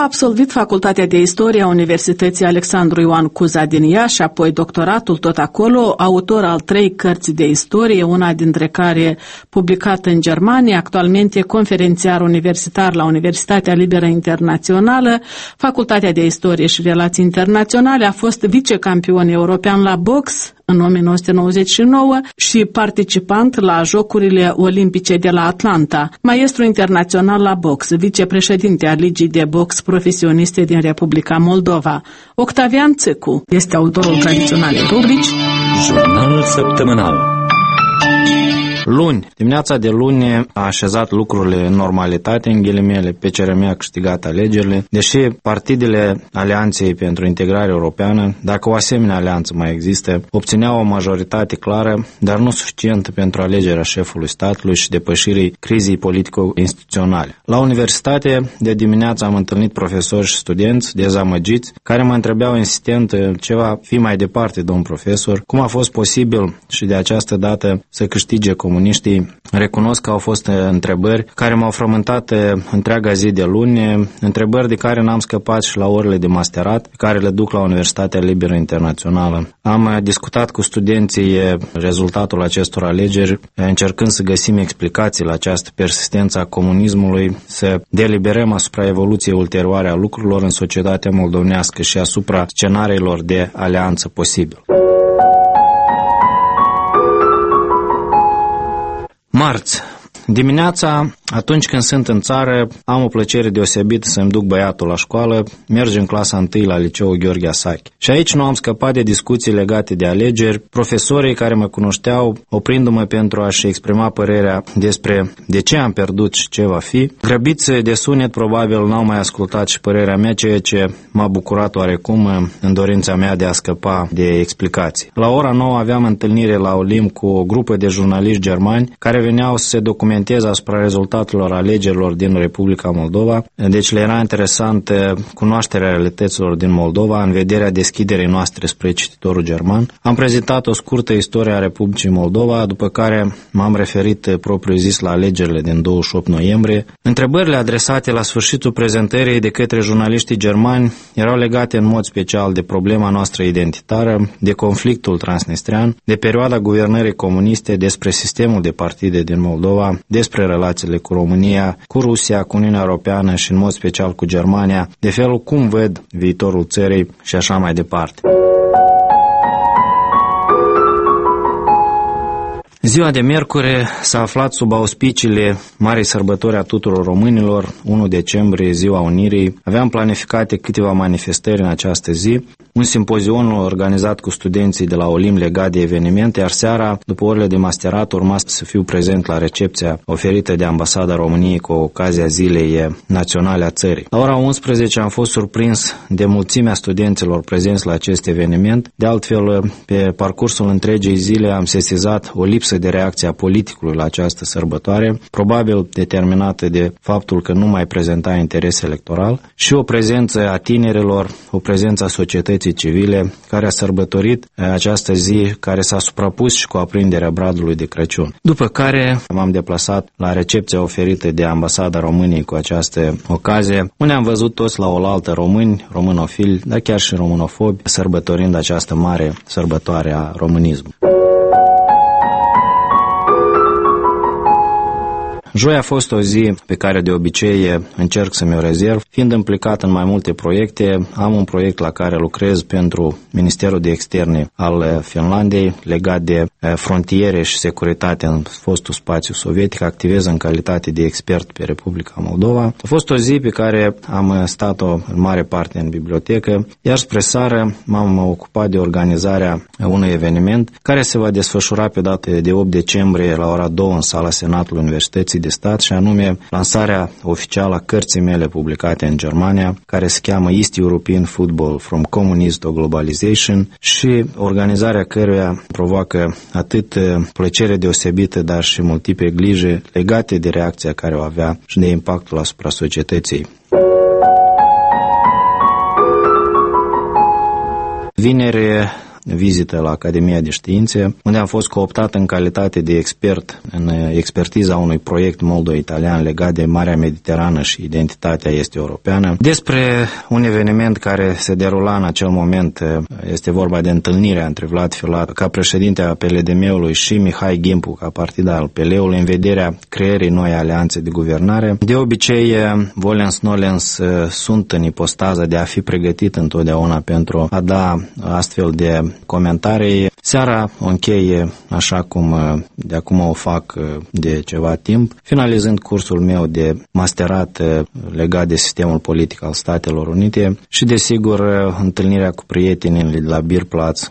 absolvit Facultatea de Istorie a Universității Alexandru Ioan Cuza din Iași, apoi doctoratul tot acolo, autor al 3 cărți de istorie, una dintre care publicată în Germania, actualmente conferențiar universitar la Universitatea Liberă Internațională, Facultatea de Istorie și Relații Internaționale, a fost vicecampion european la box în 1999 și participant la Jocurile Olimpice de la Atlanta, maestru internațional la box, vicepreședinte al Ligii de Box Profesioniste din Republica Moldova. Octavian Țâcu este autorul tradiționalei rubrici Jurnalul săptămânal. Luni, dimineața de luni a așezat lucrurile în normalitate, în ghilimele, PCRM a câștigat alegerile, deși partidele Alianței pentru Integrare Europeană, dacă o asemenea alianță mai există, obțineau o majoritate clară, dar nu suficientă pentru alegerea șefului statului și depășirii crizei politico-instituționale. La universitate, de dimineață am întâlnit profesori și studenți dezamăgiți, care mă întrebeau insistent ce va fi mai departe, domn profesor, cum a fost posibil și de această dată să câștige comuniștii. Recunosc că au fost întrebări care m-au frământat întreaga zi de luni, întrebări de care n-am scăpat și la orele de masterat, pe care le duc la Universitatea Liberă Internațională. Am discutat cu studenții rezultatul acestor alegeri, încercând să găsim explicații la această persistență a comunismului, să deliberăm asupra evoluției ulterioare a lucrurilor în societatea moldovenească și asupra scenariilor de alianță posibil. Marți. Dimineața, atunci când sunt în țară, am o plăcere deosebită să-mi duc băiatul la școală, merg în clasa 1 la liceul Gheorghe Asache. Și aici nu am scăpat de discuții legate de alegeri, profesorii care mă cunoșteau, oprindu-mă pentru a-și exprima părerea despre de ce am pierdut și ce va fi. Grăbiți de sunet, probabil n-au mai ascultat și părerea mea, ceea ce m-a bucurat oarecum în dorința mea de a scăpa de explicații. La ora 9 aveam întâlnire la Olim cu o grupă de jurnaliști germani care veneau să se documenteze asupra rezultatelor alegerilor din Republica Moldova, deci le era interesant cunoașterea realităților din Moldova în vederea deschiderii noastre spre cititorul german. Am prezentat o scurtă istorie a Republicii Moldova, după care m-am referit propriu zis la alegerile din 28 noiembrie. Întrebările adresate la sfârșitul prezentării de către jurnaliștii germani erau legate în mod special de problema noastră identitară, de conflictul transnistrean, de perioada guvernării comuniste, despre sistemul de partide din Moldova, despre relațiile cu România, cu Rusia, cu Uniunea Europeană și în mod special cu Germania, de felul cum văd viitorul țării și așa mai departe. Ziua de miercuri s-a aflat sub auspiciile Marii Sărbători a tuturor românilor, 1 decembrie, Ziua Unirii. Aveam planificate câteva manifestări în această zi, un simpozion organizat cu studenții de la Olim legat de evenimente, iar seara, după orele de masterat, urma să fiu prezent la recepția oferită de Ambasada României cu ocazia Zilei Naționale a țării. La ora 11 am fost surprins de mulțimea studenților prezenți la acest eveniment. De altfel, pe parcursul întregii zile am sesizat o lipsă de reacție a politicului la această sărbătoare, probabil determinată de faptul că nu mai prezenta interes electoral, și o prezență a tinerilor, o prezență a societății civile, care a sărbătorit această zi, care s-a suprapus și cu aprinderea bradului de Crăciun. După care m-am deplasat la recepția oferită de Ambasada României cu această ocazie, unde am văzut toți la oaltă români, românofili, dar chiar și românofobi, sărbătorind această mare sărbătoare a românismului. Joi a fost o zi pe care de obicei încerc să mi-o rezerv, fiind implicat în mai multe proiecte. Am un proiect la care lucrez pentru Ministerul de Externe al Finlandei, legat de frontiere și securitate în fostul spațiu sovietic. Activez în calitate de expert pe Republica Moldova. A fost o zi pe care am stat-o în mare parte în bibliotecă, iar spre seară m-am ocupat de organizarea unui eveniment care se va desfășura pe data de 8 decembrie la ora 2 în sala Senatului Universității de Stat, și anume lansarea oficială a cărții mele publicate în Germania, care se cheamă East European Football From Communism to Globalization, și organizarea căruia provoacă atât plăcere deosebită, dar și multiple griji legate de reacția care o avea și de impactul asupra societății. Vineri vizită la Academia de Științe, unde am fost cooptat în calitate de expert în expertiza unui proiect moldo-italian legat de Marea Mediterană și identitatea este europeană. Despre un eveniment care se derula în acel moment, este vorba de întâlnirea între Vlad Filat ca președinte a PLDM-ului și Mihai Gimpu ca partid al PL-ului în vederea creării noi alianțe de guvernare. De obicei, volens-nolens sunt în ipostaza de a fi pregătit întotdeauna pentru a da astfel de comentarii. Seara o încheie așa cum de acum o fac de ceva timp, finalizând cursul meu de masterat legat de sistemul politic al Statelor Unite și, desigur, întâlnirea cu prietenii de la Bierplatz,